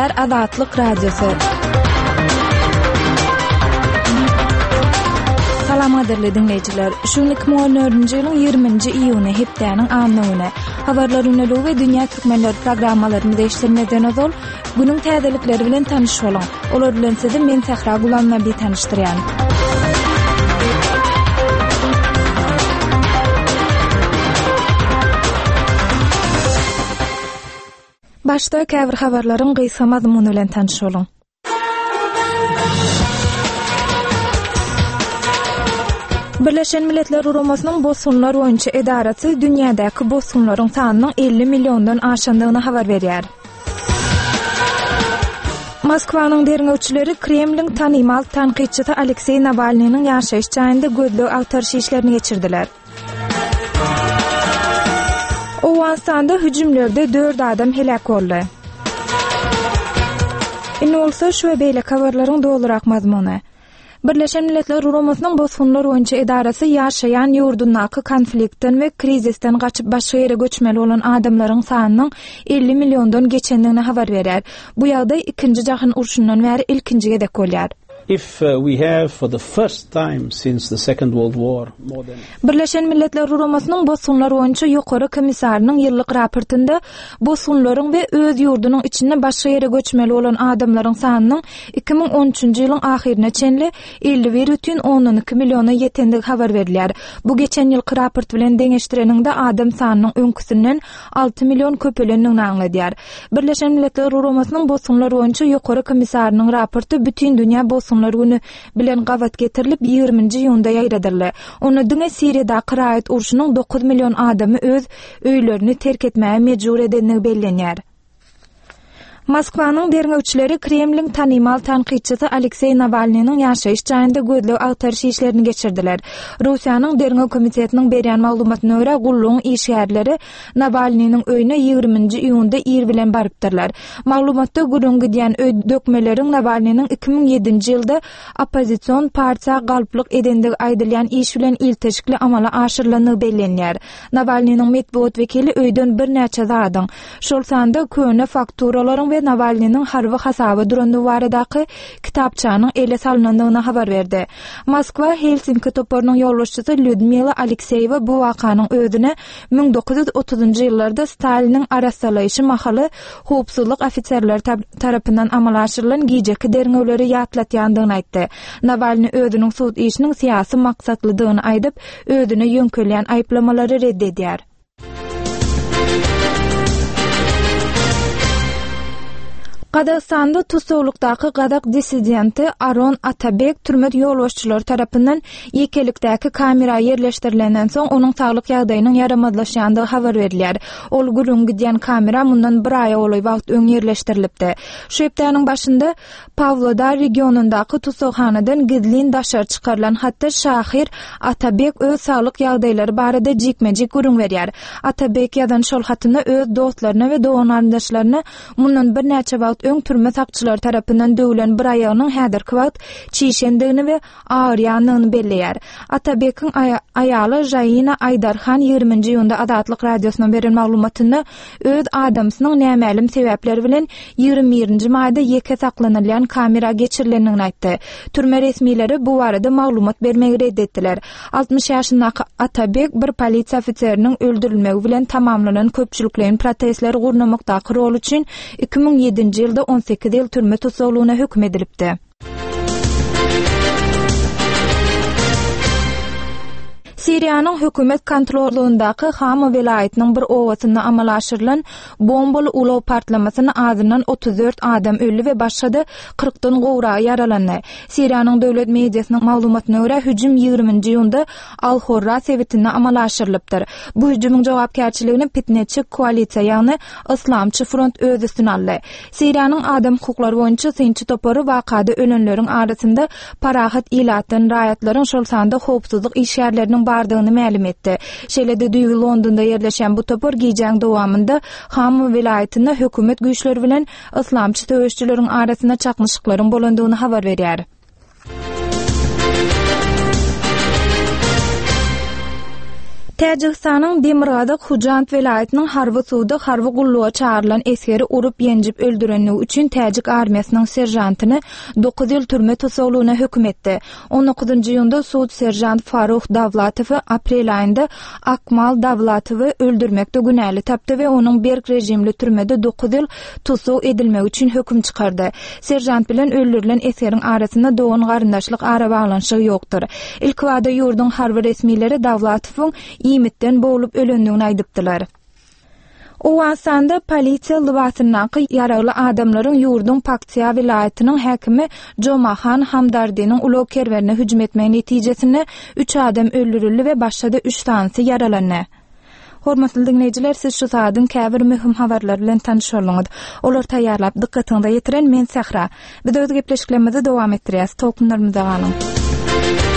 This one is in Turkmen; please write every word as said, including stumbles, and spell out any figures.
dinleýär Azatlyk radiosu. Salamaderli dinleyijiler. Şu iki bin on dördünji ýylyň ýygrimiňji iýuny hepdeniň anlygyny, habarlaryny we dünýä türkmenleri programmalaryny değiştirmeden ozal, günüň täzelikleri bilen tanyş bolan. Olar bilen sizi men Sahra Gulamnabi tanışdyrýan. Başda käbir habarlaryň gysga mazmuny bilen tanyş bolan. Birleşen Milletler Uramasının Bosunlar Oyuncu Edarası dünýädäki bosunlaryň sanynyň elli milyondan aşandygyny habar berýär. Moskwanyň derňewçileri Kremliň tanymal tanqidçisi Aleksey Navalnyň ýaşaýyş çaýynda gözlük awtarşy işlerini geçirdiler. Owganistanda hüjümlerde dört adam helak boldy. Indi bolsa şu beýle habarlaryň dolurak mazmuny. Birleşen Milletler Uramasının Bosunlar Oyuncu Edarası ýaşaýan ýurdundaky konfliktden we krizisten gaçyp başga ýere göçmeli bolan adamlaryň sanynyň elli milyondan geçendigini habar berýär. Bu ýagdaý ikinji jahyn urşundan bäri ilkinji gedek bolýar. If uh, we have for the first time since the Second World War more than Birleşen Milletler Uramasının Bosunlar Oyuncu ýokary komissarynyň ýyllyk raportynda bosunlaryň we öz ýurdunyň içinde başga ýere göçmeli bolan adamlaryň sanynyň iki bin on üçinji ýylyň ahyrına çenli elli bir бүтүн ондон iki milyona ýetendigi habar berilýär. Bu geçen ýylky raport bilen deňeşdireninde adam sanynyň öňküsinden alty milyon köpelendigini aňladýar. Birleşen Milletler Uramasının Bosunlar Oyuncu ýokary komissarynyň raporty bütün dünýä bosun günü bilen gawat getirilip ýygrimiňji ýylda ýaýradyldy. Onu diňe Siriýada qiraýat urşunyň dokuz milyon adamy öz öýlerini terk etmäge mejbur edenligi bellenýär. Moskwanyň derňewçileri Kremliň tanymal tanqidçisi Aleksey Navalnyň ýaşaýyş çaýynda gözlük awtarşy işlerini geçirdiler. Russiýanyň derňew komitetiniň berýän maglumatyna görä gulluň işgärleri Navalnyň öýüne ýygrimiňji iýunda ir bilen barypdyrlar. Maglumatda gurun gidýän öý dökmeleriň Navalnyň iki bin ýedinji ýylda opposision partiýa galplyk edendigi aýdylýan iş bilen ilteşikli amala aşyrylandygy bellenýär. Navalnyň medeniýet wekili öýden bir näçe zadaň, şol sanda köne fakturalaryň Navalnyň harby hasaby durandy baradaky kitapçanyň ele salynandygyny habar berdi. Moskwa Helsinki toporunyň ýolbaşçysy Lyudmila Alekseýewa bu wakanyň özüne bin dokuz ýüz otuzunji ýyllarda Staliniň arastalaýyşy mahaly howpsuzlyk ofitserleri tarapyndan amala aşyrylan giýjeki derňewleri ýatlatýandygyny aýtdy. Navalny özüniň suud işiniň syýasy maksatlydygyny aýdyp, özüne ýönkelýän aýplamalary reddedýär. Qazaqstanda tutuklukdaky Qazaq dissidenti Aron Atabek türmet ýolbaşçylary tarapyndan ýekelikdäki kamera ýerleşdirilenden soň onuň saglyk ýagdaýynyň ýaramazlaşýandygy habar berilýär. Ol gurun gidýän kamera mundan bir aýa boly wagt öň ýerleşdirilipdi. Şu hepdeniň başynda Pavlodar regionundaky tutukhanadan gizlin daşar çykarylan hatda Şahir Atabek öz saglyk ýagdaýlary barada jikmejik gurun berýär. Atabek ýadan şol hatynda öz dostlaryna we doganardaşlaryna mundan bir näçe wagt öň türme sakçylary tarapyndan döwülen bir aýagynyň häzirki wagt çiýşendigini we ağır ýanlygyny belleýär. Atabek'iň aýaly Jayina Aydarhan ýygrimiňji ýylda Azatlyk radiosyna beren maglumatynda öz adamsynyň nämälim sebäpleri bilen ýygrimi birinji maýda ýeke saklanylýan kamera geçirilendigini aýtdy. Türme resmiýleri bu barada maglumat bermegi reddetdiler. altmış ýaşyndaky Atabek bir polisiýa ofitseriniň öldürilmegi bilen tamamlanan köpçüliklerin protestleri gurnamakdaky rol üçin iki bin ýedinji ýylda on sekiz ýyl türme tutuklugyna hökm edilipdi. Siriýanyň hökümet kontrolündaky Hama welaýatynyň bir owasynda amala aşyrylan bombaly ulaw partlamasyny azyndan otuz dört adam öldü we başga kırkdan gowra yaralandy. Siriýanyň döwlet mediasynyň maglumatyna görä hüjüm ýygrimiňji ýylda Al-Horra sebitinde amala aşyrylypdyr. Bu hüjümyň jogapkärçiligini Pitnetçi koalisiýa ýagny Islamçy front öz üstüne aldy. Siriýanyň adam hukuklary boýunça synçy toporu wakada ölenleriň arasynda parahat ilatdan raýatlaryň şol sanda howpsuzlyk işgärleriniň bardygyny ma'lum etdi. Şeýle-de duýgy Londonda ýerleşen bu topor giýjäň dowamında Hama welaýatyna hökümet güýçleri bilen islamçy töweşçileriň arasynda çakmyşyklaryň bolandygyny habar berýär. Täjikistanyň Demirgazyk Hujant welaýatynyň Harby suwda harby gulluga çağrılan esgeri urup ýenjip öldürenligi üçin Täjik armiýasynyň serjantyny dokuz ýyl türme tutsagylygyna hökm etdi. on dokuzynjy ýylda suwd serjant Faruk Davlatowy aprel aýynda Akmal Davlatowy öldürmekde günäli tapdy we onuň Berk rejimli türmede dokuz ýyl tutsaw edilmegi üçin hökm çykardy. Serjant bilen öldürilen esgeriň arasynda dogan garyndaşlyk ara baglanşygy ýokdur. Ilk wada ýurdun harby resmileri Davlatowyň ýimitten bolup ölendigini aýdypdylar. O wasanda polisiýa libasynyňky ýaraly adamlaryň ýurdun Paktiýa vilayatynyň häkimi Jomahan Hamdardynyň ulo kerwerine hüjüm etmegi netijesinde üç adam öldürildi we başga üç tansy yaralandy. Hormatly dinleyijiler, siz şu saatyň käbir mühim habarlar bilen tanışýarlyňyz. Olar taýýarlap dikkatiňize ýetiren men Sahra. Biz öz gepleşiklerimizi dowam etdirýäs. Tolkunlarymyza ganyň.